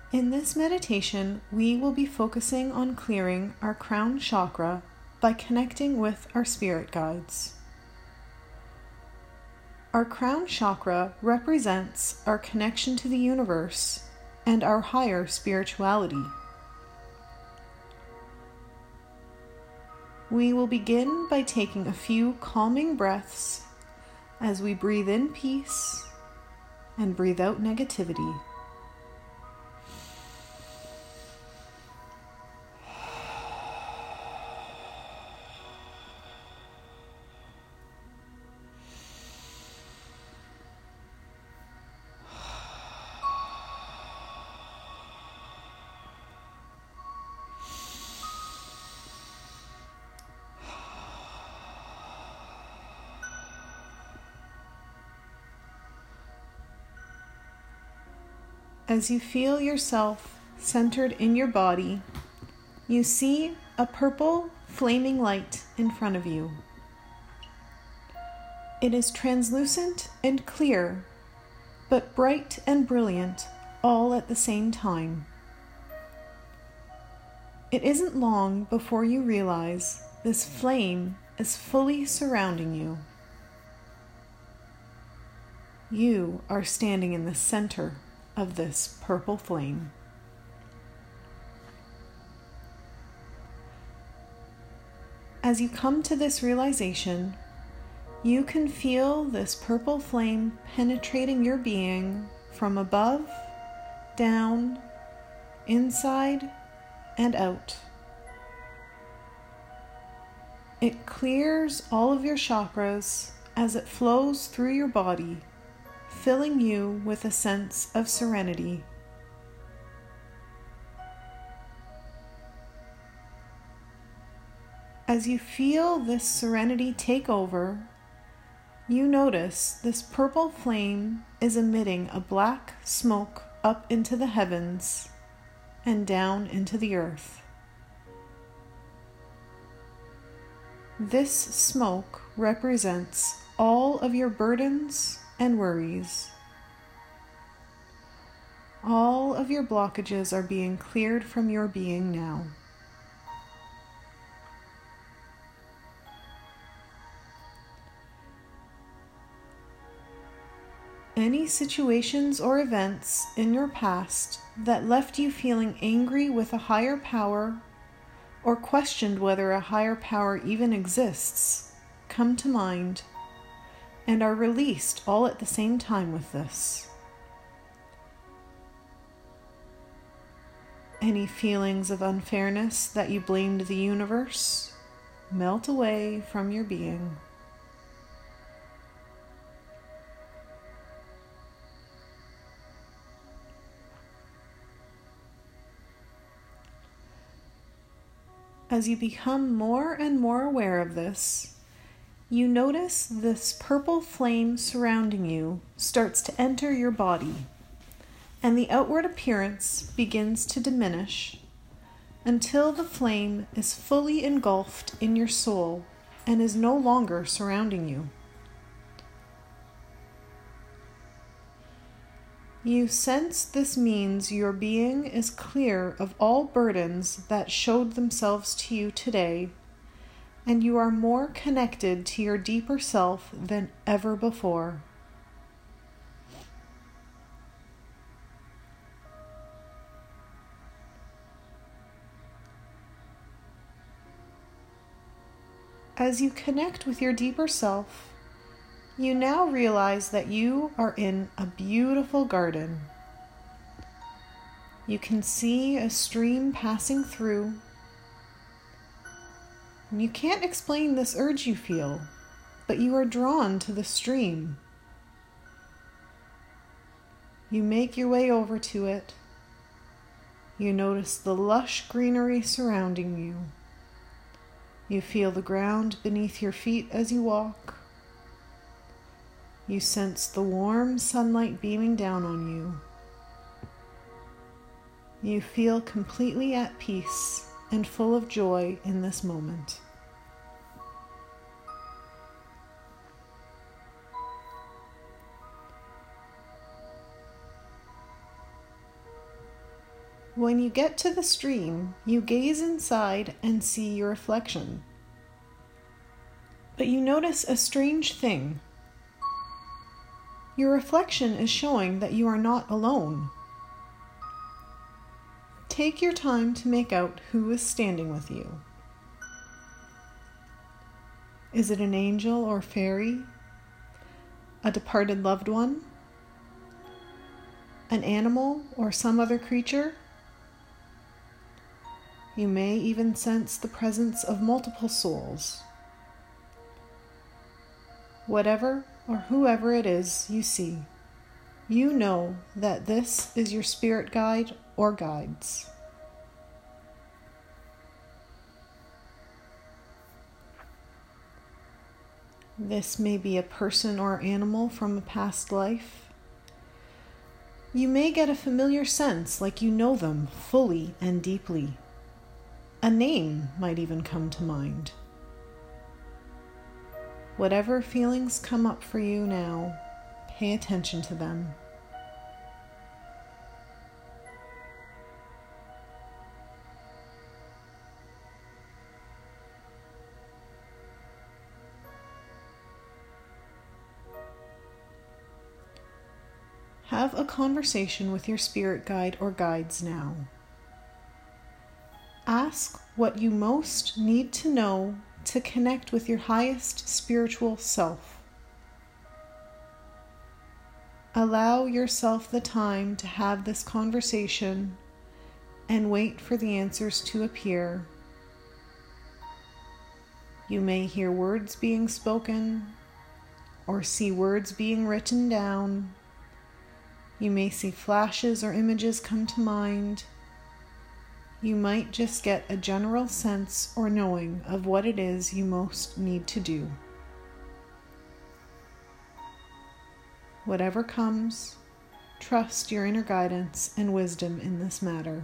In this meditation, we will be focusing on clearing our crown chakra by connecting with our spirit guides. Our crown chakra represents our connection to the universe and our higher spirituality. We will begin by taking a few calming breaths as we breathe in peace and breathe out negativity. As you feel yourself centered in your body, you see a purple flaming light in front of you. It is translucent and clear, but bright and brilliant all at the same time. It isn't long before you realize this flame is fully surrounding you. You are standing in the center of this purple flame. As you come to this realization, you can feel this purple flame penetrating your being from above, down, inside, and out. It clears all of your chakras as it flows through your body, filling you with a sense of serenity. As you feel this serenity take over, you notice this purple flame is emitting a black smoke up into the heavens and down into the earth. This smoke represents all of your burdens and worries. All of your blockages are being cleared from your being now. Any situations or events in your past that left you feeling angry with a higher power or questioned whether a higher power even exists come to mind and are released all at the same time with this. Any feelings of unfairness that you blamed the universe melt away from your being. As you become more and more aware of this, you notice this purple flame surrounding you starts to enter your body, and the outward appearance begins to diminish until the flame is fully engulfed in your soul and is no longer surrounding you. You sense this means your being is clear of all burdens that showed themselves to you today, and you are more connected to your deeper self than ever before. As you connect with your deeper self, you now realize that you are in a beautiful garden. You can see a stream passing through. And you can't explain this urge you feel, but you are drawn to the stream. You make your way over to it. You notice the lush greenery surrounding you. You feel the ground beneath your feet as you walk. You sense the warm sunlight beaming down on you. You feel completely at peace and full of joy in this moment. When you get to the stream, you gaze inside and see your reflection. But you notice a strange thing. Your reflection is showing that you are not alone. Take your time to make out who is standing with you. Is it an angel or fairy? A departed loved one? An animal or some other creature? You may even sense the presence of multiple souls. Whatever or whoever it is you see, you know that this is your spirit guide or guides. This may be a person or animal from a past life. You may get a familiar sense like you know them fully and deeply. A name might even come to mind. Whatever feelings come up for you now, pay attention to them. Have a conversation with your spirit guide or guides now. Ask what you most need to know to connect with your highest spiritual self. Allow yourself the time to have this conversation and wait for the answers to appear. You may hear words being spoken or see words being written down. You may see flashes or images come to mind. You might just get a general sense or knowing of what it is you most need to do. Whatever comes, trust your inner guidance and wisdom in this matter.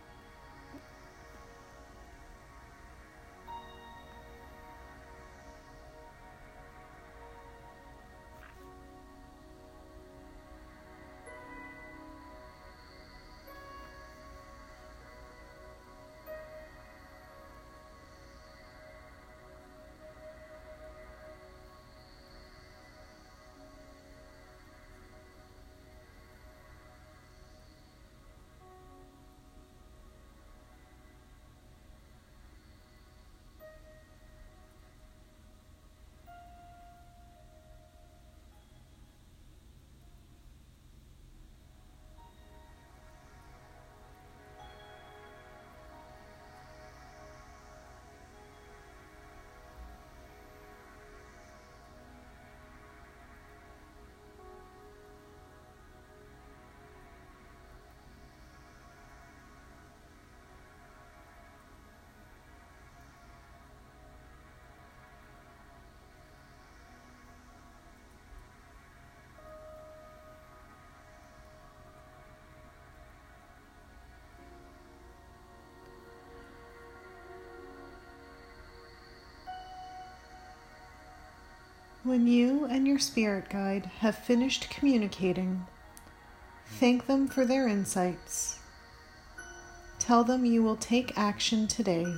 When you and your spirit guide have finished communicating, thank them for their insights. Tell them you will take action today.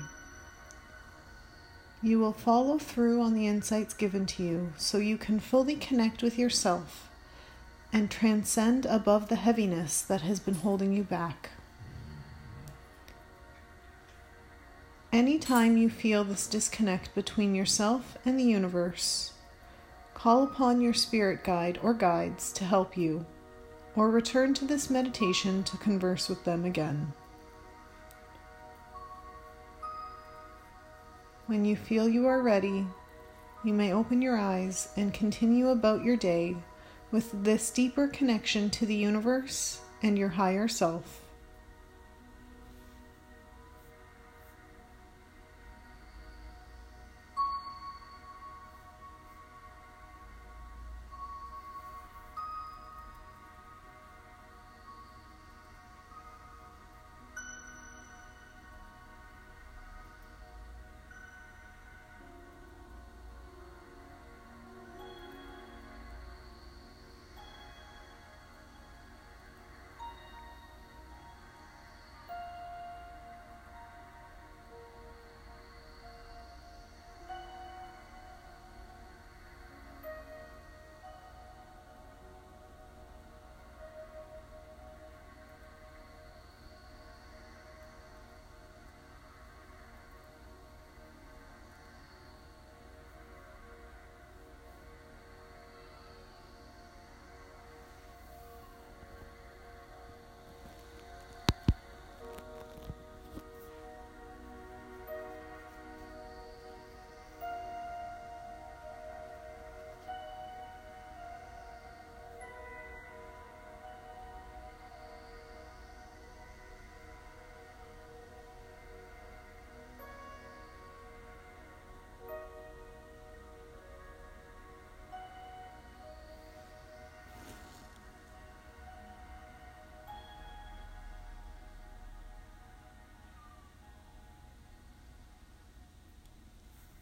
You will follow through on the insights given to you so you can fully connect with yourself and transcend above the heaviness that has been holding you back. Anytime you feel this disconnect between yourself and the universe, call upon your spirit guide or guides to help you, or return to this meditation to converse with them again. When you feel you are ready, you may open your eyes and continue about your day with this deeper connection to the universe and your higher self.